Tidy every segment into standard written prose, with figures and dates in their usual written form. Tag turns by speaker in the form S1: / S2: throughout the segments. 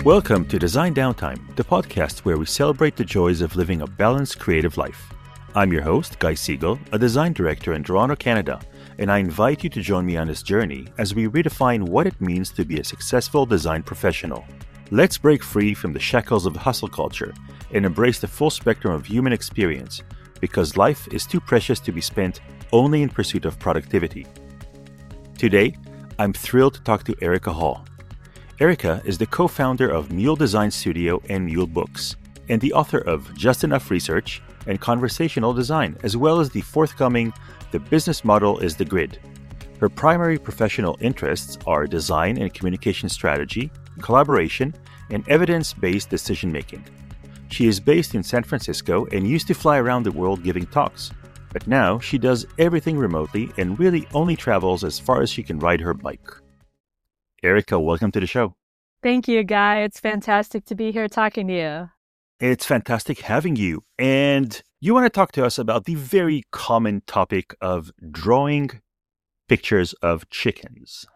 S1: Welcome to Design Downtime, the podcast where we celebrate the joys of living a balanced creative life. I'm your host, Guy Siegel, a design director in Toronto, Canada, and I invite you to join me on this journey as we redefine what it means to be a successful design professional. Let's break free from the shackles of hustle culture and embrace the full spectrum of human experience, because life is too precious to be spent only in pursuit of productivity. Today, I'm thrilled to talk to Erica Hall. Erica is the co-founder of Mule Design Studio and Mule Books, and the author of Just Enough Research and Conversational Design, as well as the forthcoming The Business Model is the Grid. Her primary professional interests are design and communication strategy, collaboration, and evidence-based decision-making. She is based in San Francisco and used to fly around the world giving talks, but now she does everything remotely and really only travels as far as she can ride her bike. Erica, welcome to the show.
S2: Thank you, Guy. It's fantastic to be here talking to you.
S1: It's fantastic having you. And you want to talk to us about the very common topic of drawing pictures of chickens.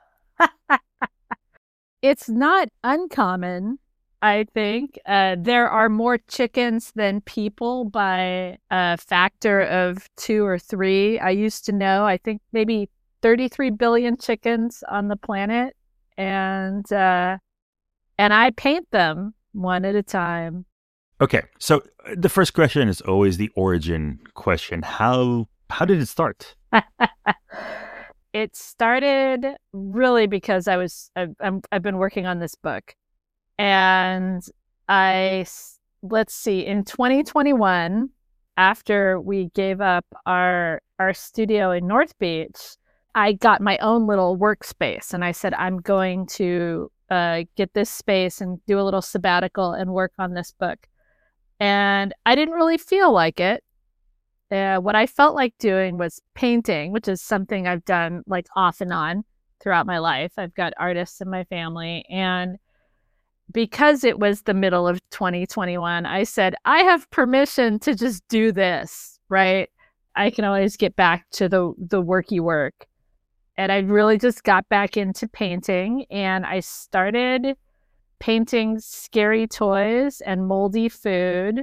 S2: It's not uncommon, I think. There are more chickens than people by a factor of 2 or 3. I used to know, I think maybe 33 billion chickens on the planet. And I paint them one at a time.
S1: Okay, so the first question is always the origin question. How did it start?
S2: It started really because I've been working on this book, and let's see, in 2021, after we gave up our studio in North Beach, I got my own little workspace, and I said, I'm going to get this space and do a little sabbatical and work on this book. And I didn't really feel like it. What I felt like doing was painting, which is something I've done like off and on throughout my life. I've got artists in my family. And because it was the middle of 2021, I said, I have permission to just do this, right? I can always get back to the worky work. And I really just got back into painting, and I started painting scary toys and moldy food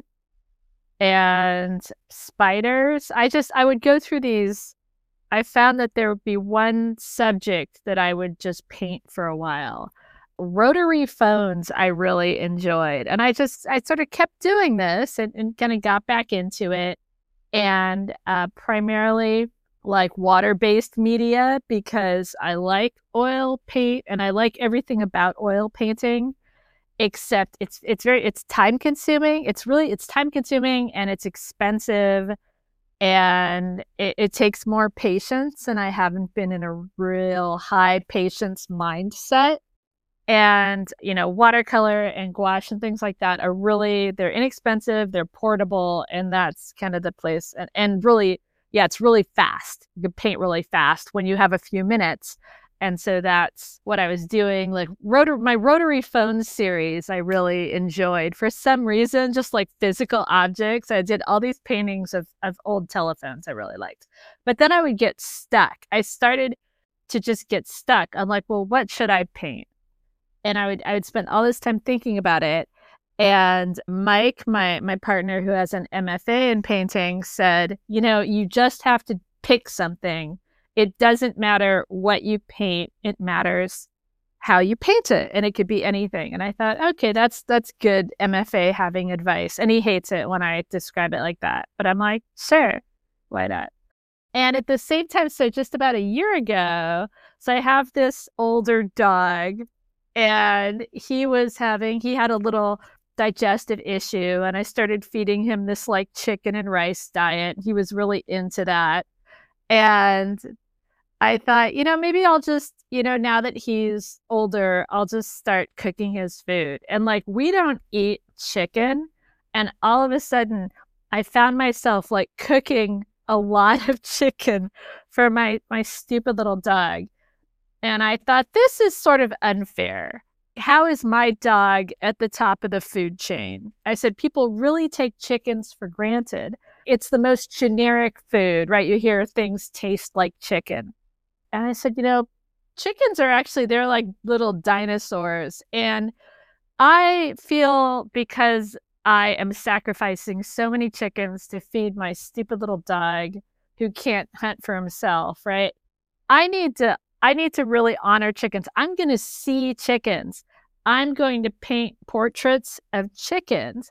S2: and spiders. I would go through these. I found that there would be one subject that I would just paint for a while. Rotary phones I really enjoyed. And I sort of kept doing this and kind of got back into it. And primarily like water-based media, because I like oil paint and I like everything about oil painting, except it's time consuming. It's time consuming and it's expensive, and it takes more patience, and I haven't been in a real high patience mindset. And, watercolor and gouache and things like that they're inexpensive, they're portable, and that's kind of the place. And really, yeah, it's really fast. You can paint really fast when you have a few minutes. And so that's what I was doing. Like my rotary phone series, I really enjoyed for some reason, just like physical objects. I did all these paintings of old telephones I really liked. But then I would get stuck. I started to just get stuck. I'm like, well, what should I paint? And I would spend all this time thinking about it. And Mike, my partner who has an MFA in painting, said, you just have to pick something. It doesn't matter what you paint. It matters how you paint it. And it could be anything. And I thought, okay, that's good MFA having advice. And he hates it when I describe it like that. But I'm like, sure, why not? And at the same time, so just about a year ago, so I have this older dog, and he had a little digestive issue, and I started feeding him this like chicken and rice diet. He was really into that. And I thought, maybe I'll just, now that he's older, I'll just start cooking his food. And like, we don't eat chicken. And all of a sudden I found myself like cooking a lot of chicken for my stupid little dog. And I thought, this is sort of unfair. How is my dog at the top of the food chain? I said, people really take chickens for granted. It's the most generic food, right? You hear things taste like chicken. And I said, chickens are actually, they're like little dinosaurs. And I feel because I am sacrificing so many chickens to feed my stupid little dog who can't hunt for himself, right? I need to really honor chickens. I'm going to see chickens. I'm going to paint portraits of chickens.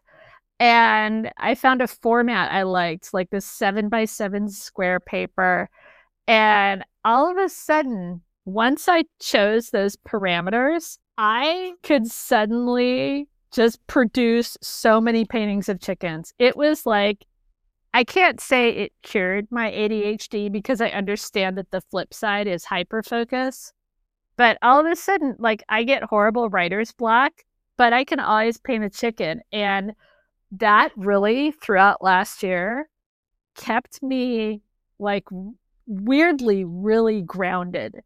S2: And I found a format I liked, like this 7x7 square paper. And all of a sudden, once I chose those parameters, I could suddenly just produce so many paintings of chickens. It was like, I can't say it cured my ADHD because I understand that the flip side is hyperfocus. But all of a sudden, like, I get horrible writer's block, but I can always paint a chicken. And that really, throughout last year, kept me like weirdly really grounded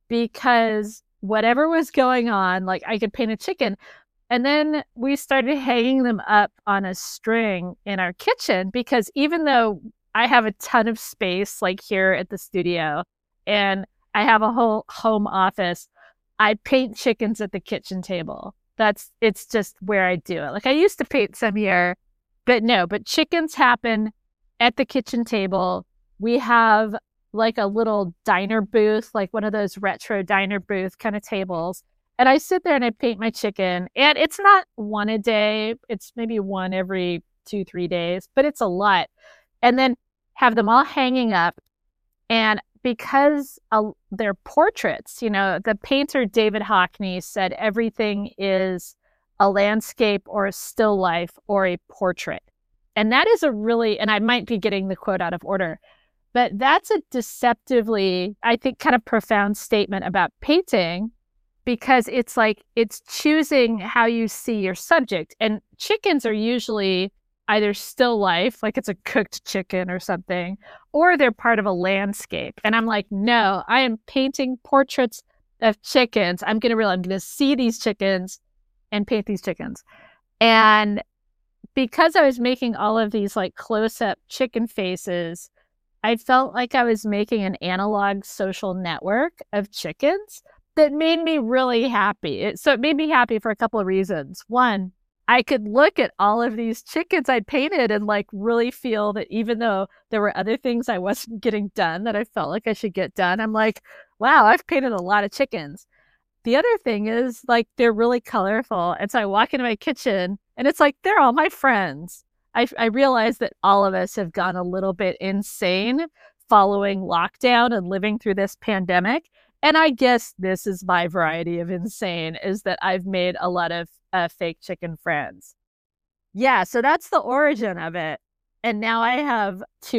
S2: because whatever was going on, like I could paint a chicken. And then we started hanging them up on a string in our kitchen because even though I have a ton of space, like here at the studio, and I have a whole home office, I paint chickens at the kitchen table. It's just where I do it. Like I used to paint some here, but chickens happen at the kitchen table. We have like a little diner booth, like one of those retro diner booth kind of tables. And I sit there and I paint my chicken. And it's not one a day. It's maybe one every 2-3 days, but it's a lot. And then have them all hanging up. And because they're portraits, the painter David Hockney said everything is a landscape or a still life or a portrait. And that is and I might be getting the quote out of order, but that's a deceptively, I think, kind of profound statement about painting because it's like, it's choosing how you see your subject. And chickens are usually either still life, like it's a cooked chicken or something, or they're part of a landscape. And I'm like, no, I am painting portraits of chickens. I'm going to see these chickens and paint these chickens. And because I was making all of these like close-up chicken faces, I felt like I was making an analog social network of chickens that made me really happy. So it made me happy for a couple of reasons. One, I could look at all of these chickens I painted and like really feel that even though there were other things I wasn't getting done that I felt like I should get done, I'm like, wow, I've painted a lot of chickens. The other thing is like, they're really colorful. And so I walk into my kitchen and it's like, they're all my friends. I realize that all of us have gone a little bit insane following lockdown and living through this pandemic. And I guess this is my variety of insane, is that I've made a lot of fake chicken friends. Yeah, so that's the origin of it. And now I have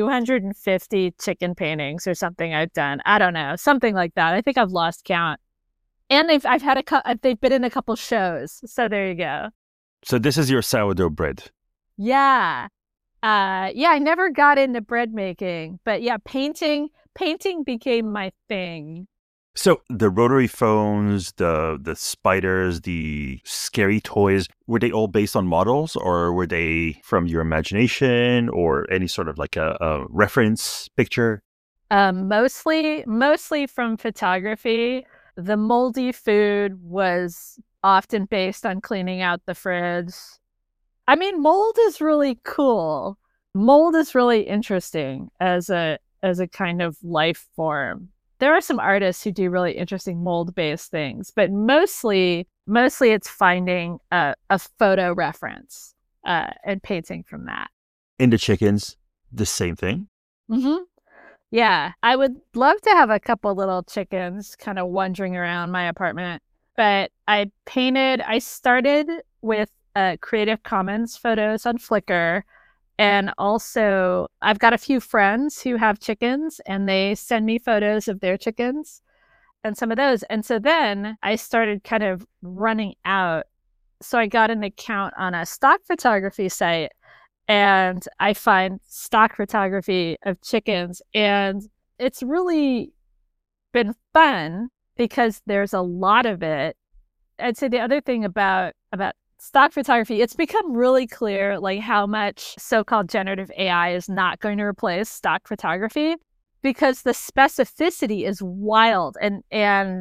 S2: 250 chicken paintings or something I've done. I don't know, something like that. I think I've lost count. And they've been in a couple shows. So there you go.
S1: So this is your sourdough bread.
S2: Yeah. I never got into bread making, but yeah, painting became my thing.
S1: So the rotary phones, the spiders, the scary toys, were they all based on models or were they from your imagination or any sort of like a reference picture?
S2: Mostly from photography. The moldy food was often based on cleaning out the fridge. I mean, mold is really cool. Mold is really interesting as a kind of life form. There are some artists who do really interesting mold-based things, but mostly it's finding a photo reference and painting from that.
S1: In the chickens, the same thing?
S2: Mm-hmm. Yeah, I would love to have a couple little chickens kind of wandering around my apartment, but I started with Creative Commons photos on Flickr. And also, I've got a few friends who have chickens and they send me photos of their chickens and some of those. And so then I started kind of running out. So I got an account on a stock photography site and I find stock photography of chickens. And it's really been fun because there's a lot of it. I'd say the other thing about stock photography, it's become really clear like how much so-called generative AI is not going to replace stock photography because the specificity is wild. And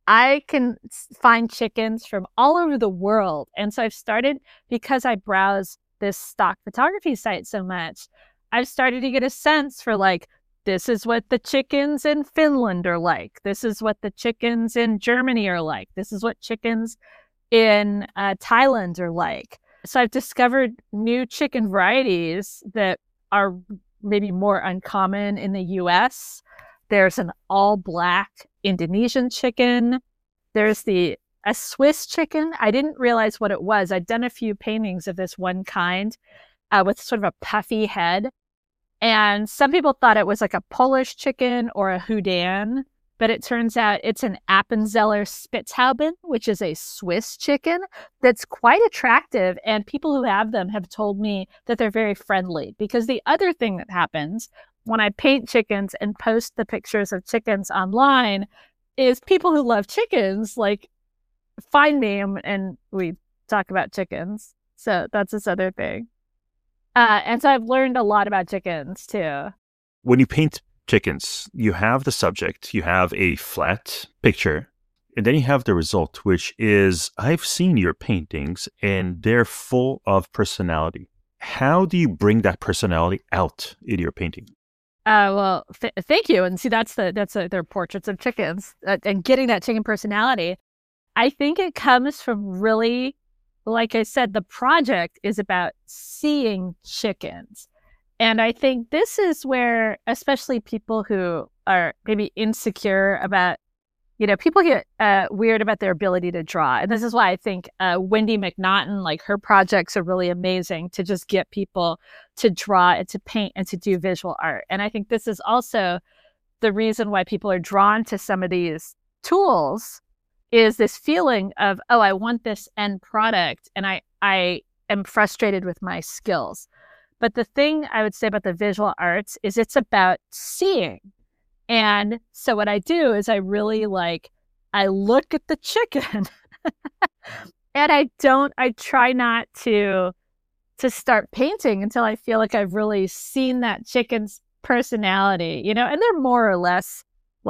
S2: I can find chickens from all over the world. And so I've started, because I browse this stock photography site so much, I've started to get a sense for like, this is what the chickens in Finland are like. This is what the chickens in Germany are like. This is what chickens in Thailand are like. So I've discovered new chicken varieties that are maybe more uncommon in the US. There's an all black Indonesian chicken. There's a Swiss chicken. I didn't realize what it was. I'd done a few paintings of this one kind with sort of a puffy head. And some people thought it was like a Polish chicken or a Houdan, but it turns out it's an Appenzeller Spitzhauben, which is a Swiss chicken that's quite attractive. And people who have them have told me that they're very friendly, because the other thing that happens when I paint chickens and post the pictures of chickens online is people who love chickens like find me and we talk about chickens. So that's this other thing. And so I've learned a lot about chickens too.
S1: When you paint chickens, you have the subject, you have a flat picture, and then you have the result, which is, I've seen your paintings and they're full of personality. How do you bring that personality out in your painting?
S2: Well, thank you. And see, they're portraits of chickens, and getting that chicken personality. I think it comes from really, like I said, the project is about seeing chickens. And I think this is where, especially people who are maybe insecure about, people get weird about their ability to draw. And this is why I think Wendy McNaughton, like her projects are really amazing to just get people to draw and to paint and to do visual art. And I think this is also the reason why people are drawn to some of these tools, is this feeling of, oh, I want this end product, and I am frustrated with my skills. But the thing I would say about the visual arts is it's about seeing. And so what I do is I really I look at the chicken and I try not to start painting until I feel like I've really seen that chicken's personality, and they're more or less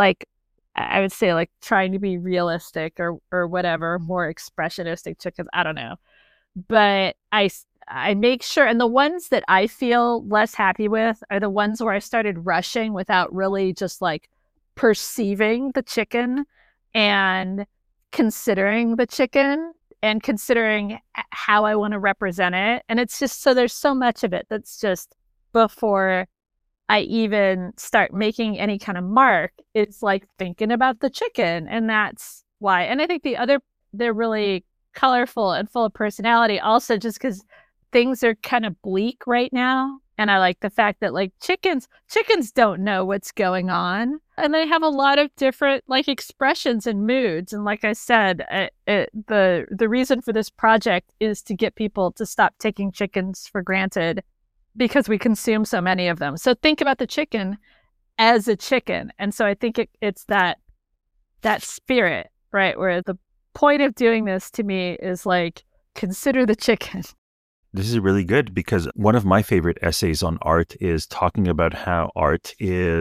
S2: I would say trying to be realistic or whatever, more expressionistic chickens. I don't know. But I make sure, and the ones that I feel less happy with are the ones where I started rushing without really just perceiving the chicken and considering the chicken and considering how I want to represent it. And it's just, so there's so much of it that's just before I even start making any kind of mark, it's thinking about the chicken. And that's why. And I think they're really colorful and full of personality also, just because things are kind of bleak right now. And I like the fact that chickens don't know what's going on. And they have a lot of different expressions and moods. And like I said, the reason for this project is to get people to stop taking chickens for granted, because we consume so many of them. So think about the chicken as a chicken. And so I think it's that spirit, right? Where the point of doing this to me is consider the chicken.
S1: This is really good, because one of my favorite essays on art is talking about how art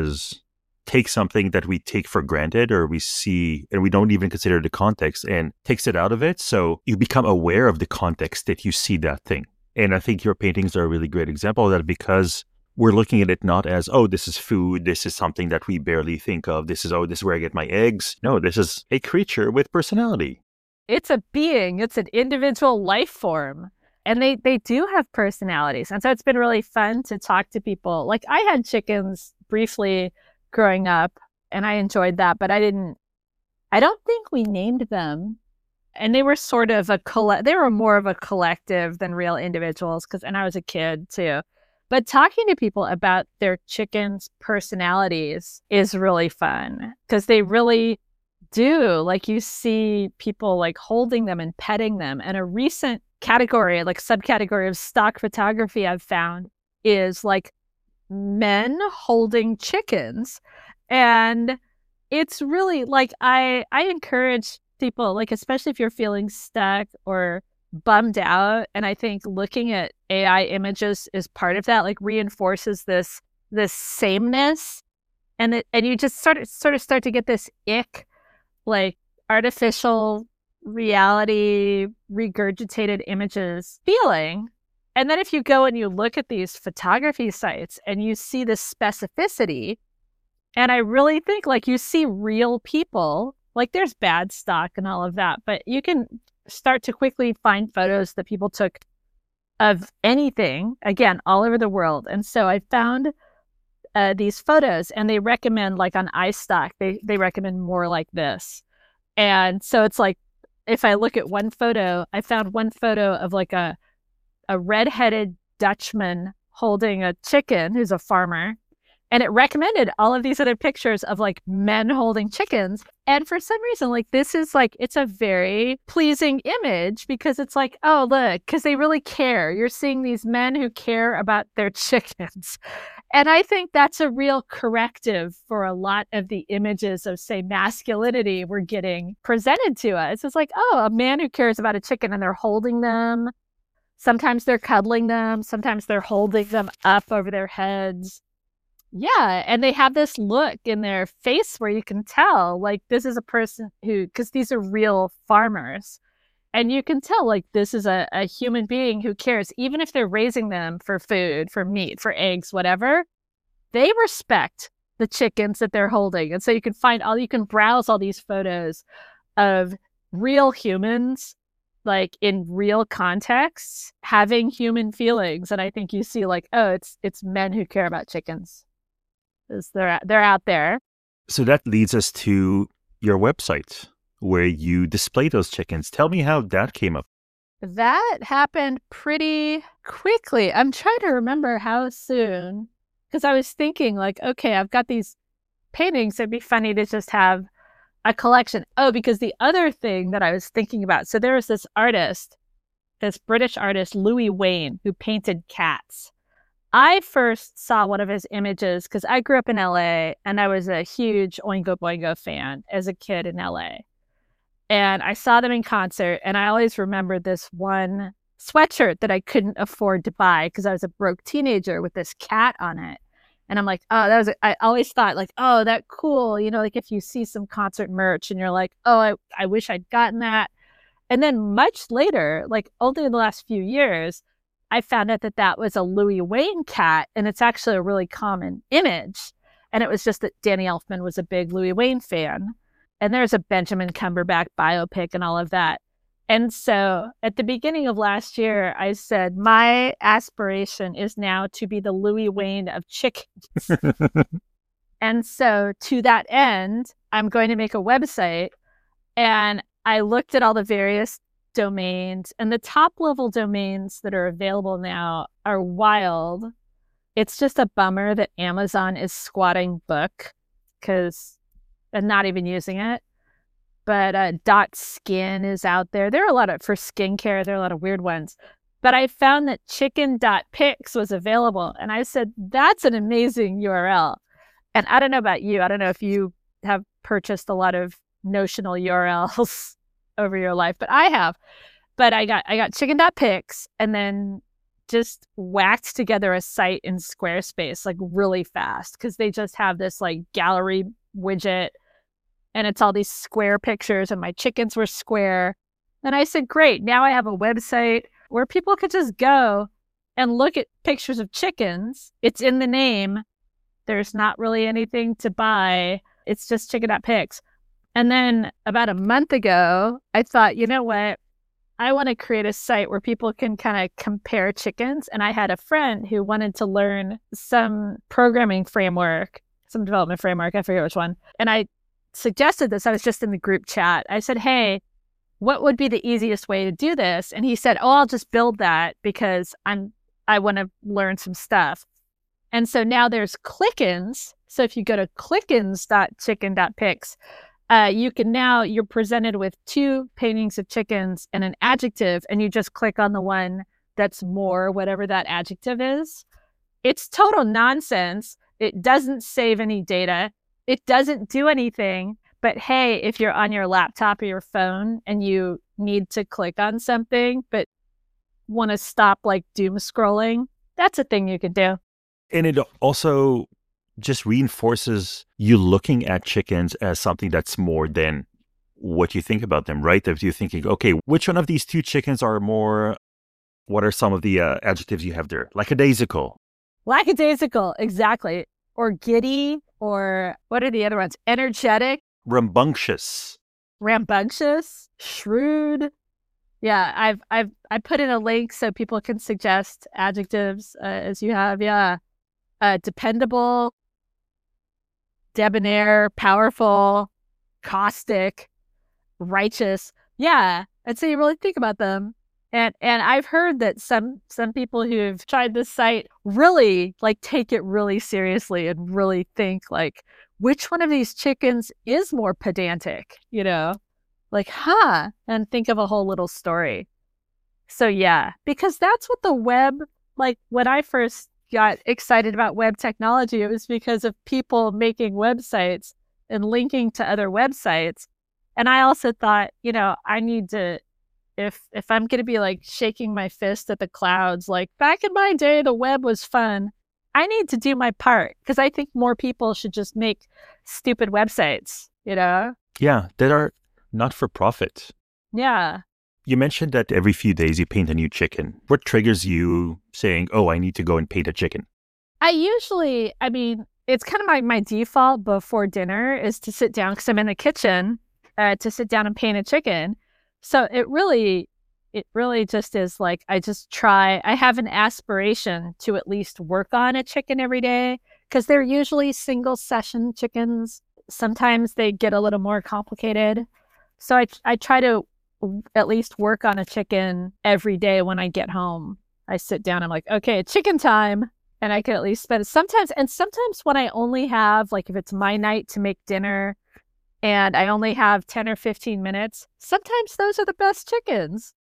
S1: take something that we take for granted or we see and we don't even consider the context, and takes it out of it. So you become aware of the context that you see that thing. And I think your paintings are a really great example of that, because we're looking at it not as, oh, this is food, this is something that we barely think of, this is where I get my eggs. No, this is a creature with personality.
S2: It's a being, it's an individual life form. And they do have personalities. And so it's been really fun to talk to people. I had chickens briefly growing up, and I enjoyed that, but I don't think we named them. And they were sort of they were more of a collective than real individuals, and I was a kid too. But talking to people about their chickens' personalities is really fun, because they really do. You see people holding them and petting them. And a recent category, subcategory of stock photography I've found is men holding chickens. And it's really I encourage people, especially if you're feeling stuck or bummed out. And I think looking at AI images is part of that, reinforces this sameness. And you just sort of start to get this ick, artificial reality regurgitated images feeling. And then if you go and you look at these photography sites and you see the specificity, and I really think like you see real people, like there's bad stock and all of that, but you can start to quickly find photos that people took of anything, again, all over the world. And so I found these photos, and they recommend, like on iStock, they recommend more like this. And so it's like, if I look at one photo, I found one photo of like a redheaded Dutchman holding a chicken who's a farmer. And it recommended all of these other pictures of like men holding chickens. And for some reason, like this is like, it's a very pleasing image because it's like, oh, look, because they really care. You're seeing these men who care about their chickens. And I think that's a real corrective for a lot of the images of, say, masculinity we're getting presented to us. It's like, oh, a man who cares about a chicken and they're holding them. Sometimes they're cuddling them. Sometimes they're holding them up over their heads. Yeah, and they have this look in their face where you can tell, like, this is a person who, because these are real farmers, and you can tell, like, this is a human being who cares, even if they're raising them for food, for meat, for eggs, whatever. They respect the chickens that they're holding. And so you can browse all these photos of real humans, like in real contexts, having human feelings. And I think you see like, oh, it's men who care about chickens. They're out there.
S1: So that leads us to your website where you display those chickens. Tell me how that came up.
S2: That happened pretty quickly. I'm trying to remember how soon, because I was thinking like, okay, I've got these paintings. It'd be funny to just have a collection. Oh, because the other thing that I was thinking about, so there was this artist, this British artist, Louis Wain, who painted cats. I first saw one of his images because I grew up in LA and I was a huge Oingo Boingo fan as a kid in LA. And I saw them in concert, and I always remembered this one sweatshirt that I couldn't afford to buy because I was a broke teenager with this cat on it. And I'm like, oh, I always thought like, oh, that cool. You know, like if you see some concert merch and you're like, oh, I wish I'd gotten that. And then much later, like only in the last few years, I found out that was a Louis Wain cat, and it's actually a really common image. And it was just that Danny Elfman was a big Louis Wain fan. And there's a Benjamin Cumberbatch biopic and all of that. And so at the beginning of last year, I said, my aspiration is now to be the Louis Wain of chickens. And so to that end, I'm going to make a website. And I looked at all the various domains, and the top level domains that are available now are wild. It's just a bummer that Amazon is squatting book because I'm not even using it. But .skin is out there. There are a lot of, for skincare, there are a lot of weird ones. But I found that chicken.pics was available. And I said, that's an amazing URL. And I don't know about you. I don't know if you have purchased a lot of notional URLs over your life, but I have. But I got chicken.pics and then just whacked together a site in Squarespace like really fast because they just have this like gallery widget and it's all these square pictures and my chickens were square. And I said, great, now I have a website where people could just go and look at pictures of chickens. It's in the name. There's not really anything to buy. It's just chicken.pics. And then about a month ago, I thought, you know what? I want to create a site where people can kind of compare chickens. And I had a friend who wanted to learn some programming framework, some development framework. I forget which one. And I suggested this. I was just in the group chat. I said, hey, what would be the easiest way to do this? And he said, oh, I'll just build that because I want to learn some stuff. And so now there's Clickins. So if you go to clickins.chicken.pics, you're presented with 2 paintings of chickens and an adjective, and you just click on the one that's more, whatever that adjective is. It's total nonsense. It doesn't save any data. It doesn't do anything. But hey, if you're on your laptop or your phone and you need to click on something, but want to stop like doom scrolling, that's a thing you can do.
S1: And it also just reinforces you looking at chickens as something that's more than what you think about them, right? If you're thinking, okay, which one of these two chickens are more, what are some of the adjectives you have there? Lackadaisical.
S2: Lackadaisical, exactly. Or giddy, or what are the other ones? Energetic.
S1: Rambunctious.
S2: Rambunctious. Shrewd. Yeah, I put in a link so people can suggest adjectives as you have. Yeah. Dependable, debonair, powerful, caustic, righteous. Yeah. And so you really think about them. And I've heard that some people who've tried this site really like take it really seriously and really think like, which one of these chickens is more pedantic, like, and think of a whole little story. So yeah, because that's what the web, like when I first got excited about web technology, it was because of people making websites and linking to other websites. And I also thought, I need to, if I'm going to be like shaking my fist at the clouds, like back in my day, the web was fun. I need to do my part because I think more people should just make stupid websites,
S1: Yeah, that are not for profit.
S2: Yeah.
S1: You mentioned that every few days you paint a new chicken. What triggers you saying, oh, I need to go and paint a chicken?
S2: It's kind of my default before dinner is to sit down because I'm in the kitchen to sit down and paint a chicken. So it really just is like, I have an aspiration to at least work on a chicken every day because they're usually single session chickens. Sometimes they get a little more complicated. So I try to at least work on a chicken every day when I get home. I sit down, I'm like, okay, chicken time. And I can at least spend sometimes when I only have, like if it's my night to make dinner and I only have 10 or 15 minutes, sometimes those are the best chickens.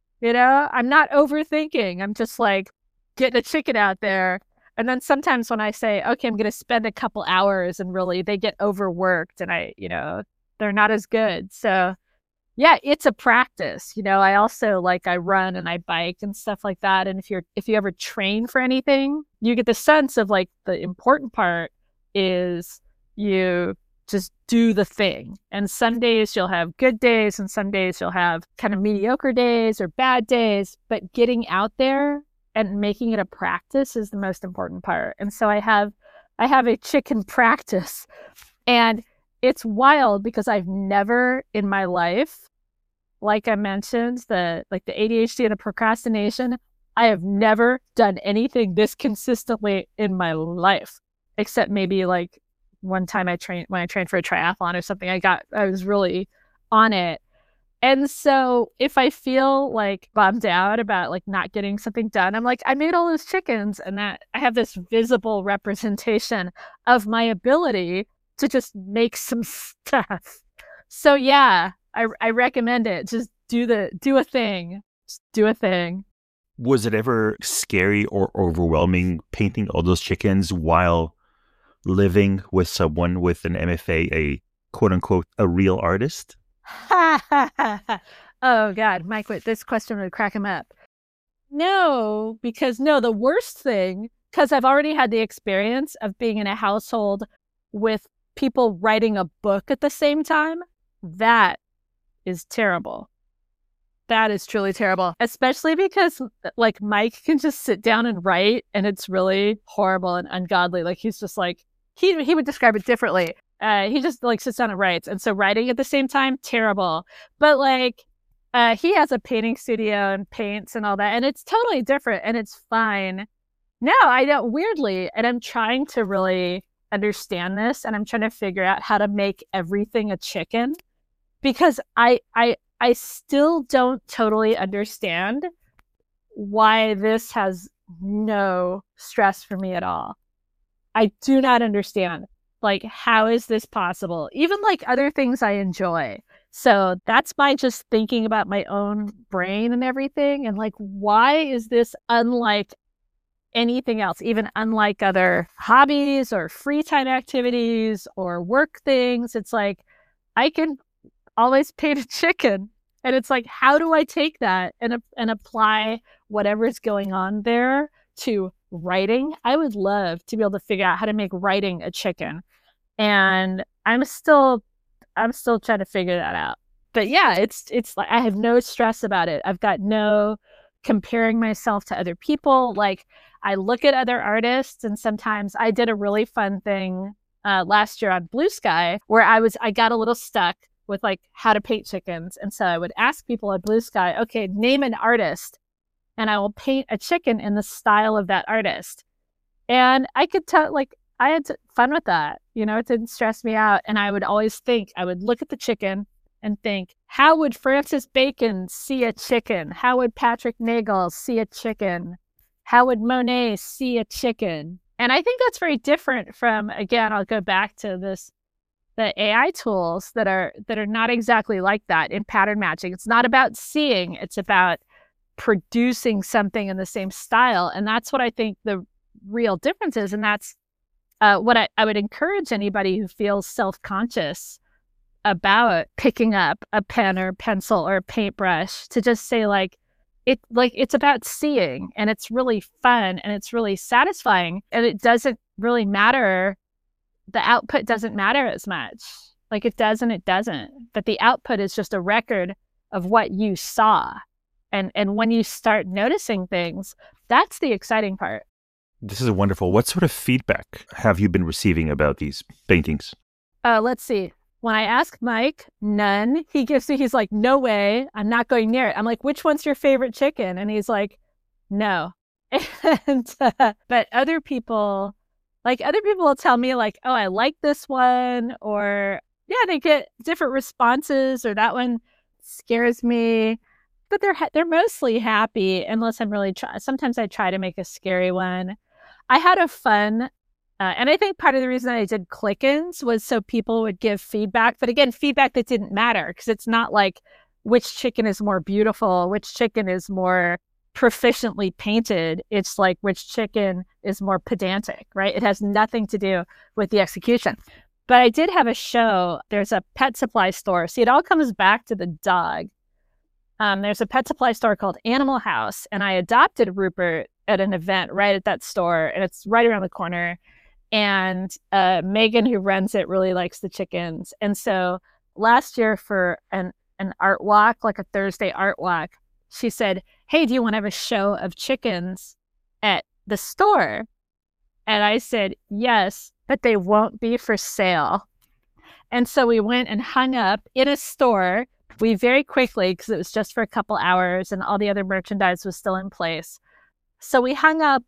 S2: I'm not overthinking. I'm just like getting a chicken out there. And then sometimes when I say, okay, I'm going to spend a couple hours and really they get overworked and they're not as good. So yeah, it's a practice. I also I run and I bike and stuff like that. And if you ever train for anything, you get the sense of like the important part is you just do the thing. And some days you'll have good days and some days you'll have kind of mediocre days or bad days, but getting out there and making it a practice is the most important part. And so I have a chicken practice, and it's wild because I've never in my life, like I mentioned, the ADHD and the procrastination, I have never done anything this consistently in my life, except maybe like one time when I trained for a triathlon or something, I was really on it. And so if I feel like bummed out about like not getting something done, I'm like, I made all those chickens, and that I have this visible representation of my ability to just make some stuff. So yeah, I recommend it. Just do a thing. Just do a thing.
S1: Was it ever scary or overwhelming painting all those chickens while living with someone with an MFA, a quote unquote, a real artist?
S2: Oh God, Mike, this question would crack him up. No, the worst thing, because I've already had the experience of being in a household with people writing a book at the same time. That is terrible. That is truly terrible, especially because like Mike can just sit down and write and it's really horrible and ungodly. Like he's just like, he would describe it differently. He just like sits down and writes. And so writing at the same time, terrible. But like, he has a painting studio and paints and all that. And it's totally different and it's fine. No, I don't, weirdly. And I'm trying to really understand this. And I'm trying to figure out how to make everything a chicken, because I still don't totally understand why this has no stress for me at all. I do not understand. Like, how is this possible? Even like other things I enjoy. So that's my just thinking about my own brain and everything. And like, why is this unlike anything else, even unlike other hobbies or free time activities or work things? It's like, I can always paint a chicken. And it's like, how do I take that and apply whatever's going on there to writing? I would love to be able to figure out how to make writing a chicken. And I'm still trying to figure that out. But yeah, it's like I have no stress about it. I've got no comparing myself to other people. Like I look at other artists, and sometimes I did a really fun thing last year on Blue Sky where I got a little stuck with like how to paint chickens. And so I would ask people at Blue Sky, okay, name an artist and I will paint a chicken in the style of that artist. And I could tell, like, I had fun with that. You know, it didn't stress me out. And I would always think, I would look at the chicken and think, how would Francis Bacon see a chicken? How would Patrick Nagel see a chicken? How would Monet see a chicken? And I think that's very different from, again, I'll go back to the AI tools that are not exactly like that in pattern matching. It's not about seeing, it's about producing something in the same style. And that's what I think the real difference is. And that's what I would encourage anybody who feels self-conscious about picking up a pen or pencil or a paintbrush to just say it's about seeing, and it's really fun and it's really satisfying, and it doesn't really matter. The output doesn't matter as much. Like it does and it doesn't. But the output is just a record of what you saw. And when you start noticing things, that's the exciting part.
S1: This is wonderful. What sort of feedback have you been receiving about these paintings?
S2: Let's see. When I ask Mike, none. He's like, no way. I'm not going near it. I'm like, which one's your favorite chicken? And he's like, no. But other people will tell me like, oh, I like this one, or yeah, they get different responses, or that one scares me. But they're mostly happy, unless I'm really sometimes I try to make a scary one. I had a fun, and I think part of the reason I did click-ins was so people would give feedback. But again, feedback that didn't matter, because it's not like which chicken is more beautiful, which chicken is more proficiently painted. It's like which chicken is more pedantic, right? It has nothing to do with the execution. But I did have a show. There's a pet supply store. See, it all comes back to the dog. There's a pet supply store called Animal House, and I adopted Rupert at an event right at that store, and it's right around the corner. And Megan, who runs it, really likes the chickens. And so last year for an art walk, like a Thursday art walk, she said, hey, do you want to have a show of chickens at the store? And I said, yes, but they won't be for sale. And so we went and hung up in a store. We very quickly, because it was just for a couple hours and all the other merchandise was still in place. So we hung up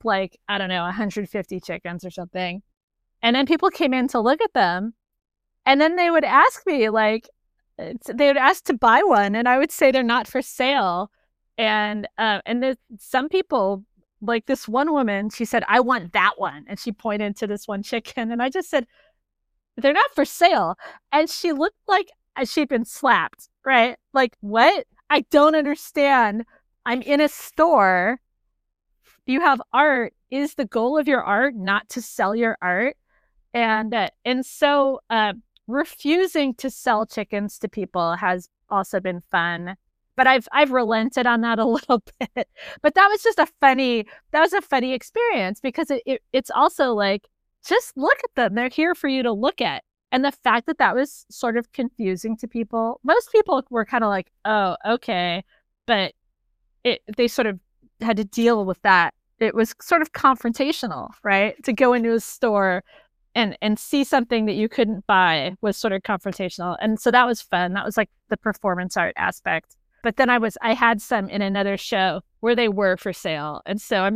S2: 150 chickens or something. And then people came in to look at them. And then they would ask me, they would ask to buy one. And I would say they're not for sale. And there's some people, like this one woman, she said, I want that one. And she pointed to this one chicken. And I just said, they're not for sale. And she looked like she'd been slapped, right? Like, what? I don't understand. I'm in a store. You have art. Is the goal of your art not to sell your art? And so refusing to sell chickens to people has also been fun. But I've relented on that a little bit. But that was a funny experience, because it's also like, just look at them. They're here for you to look at. And the fact that was sort of confusing to people, most people were kind of like, oh, okay. But they sort of had to deal with that. It was sort of confrontational, right? To go into a store and see something that you couldn't buy was sort of confrontational. And so that was fun. That was like the performance art aspect. But then I had some in another show where they were for sale. And so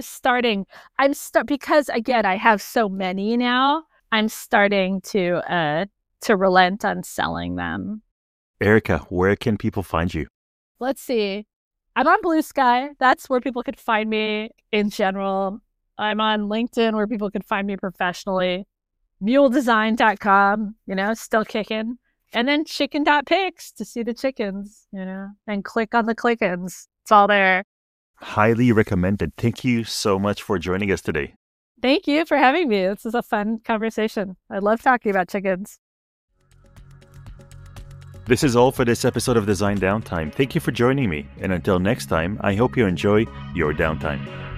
S2: because again, I have so many now, I'm starting to relent on selling them.
S1: Erica, where can people find you?
S2: Let's see. I'm on Blue Sky. That's where people could find me in general. I'm on LinkedIn, where people can find me professionally. MuleDesign.com, still kicking. And then chicken.pics to see the chickens, and click on the click-ins. It's all there.
S1: Highly recommended. Thank you so much for joining us today.
S2: Thank you for having me. This is a fun conversation. I love talking about chickens.
S1: This is all for this episode of Design Downtime. Thank you for joining me. And until next time, I hope you enjoy your downtime.